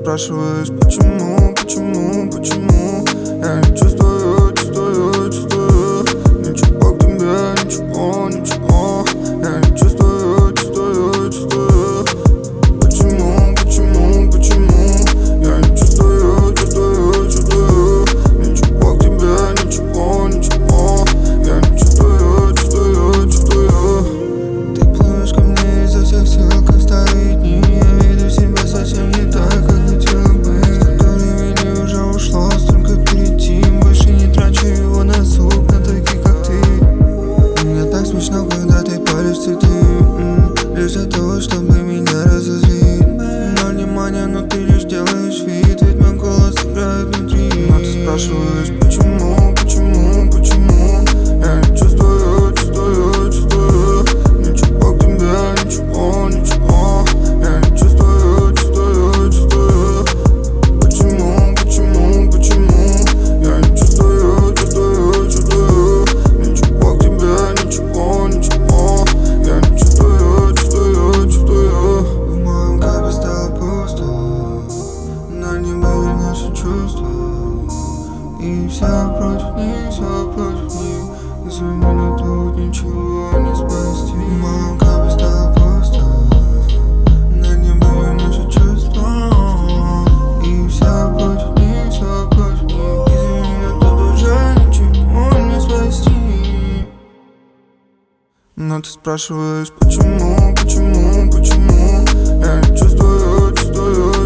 спрашиваешь, почему, почему, почему я не чувствую, чувствую, чувствую ничего к тебе, ничего, ничего. Я не чувствую, чувствую, чувствую. Почему, почему, почему я не чувствую, чувствую, чувствую ничего к тебе, ничего, ничего. Я не чувствую, чувствую, чувствую. Ты плывешь ко мне изо всех сил, как старые дни. Я виду себя совсем не так, как хотела бы. Столько времени уже ушло, столько перейти. Больше не трачу его на суп, на таких, как ты. Мне так смешно, когда ты палишь цветы, лишь для того, чтобы меня разозлить. Но внимание, но ты лишь делаешь вид, ведь мой голос играет внутри. Но ты спрашиваешь, почему, почему, почему я не чувствую, чувствую, чувствую ничего к тебе, ничего, ничего. Я не чувствую, чувствую, чувствую. Почему, почему, почему я не чувствую, чувствую, чувствую ничего к тебе, ничего, ничего. Я не чувствую, чувствую, чувствую. В моем капе стало пусто, но не были наши чувства. И все против них, все против них. Извини, но тут ничего не спасти. В моем капе стало пусто, но не были наши чувства. И все против них, все против них. Извини, но тут уже ничего не спасти. Но ты спрашиваешь, почему, почему, почему я не чувствую, чувствую,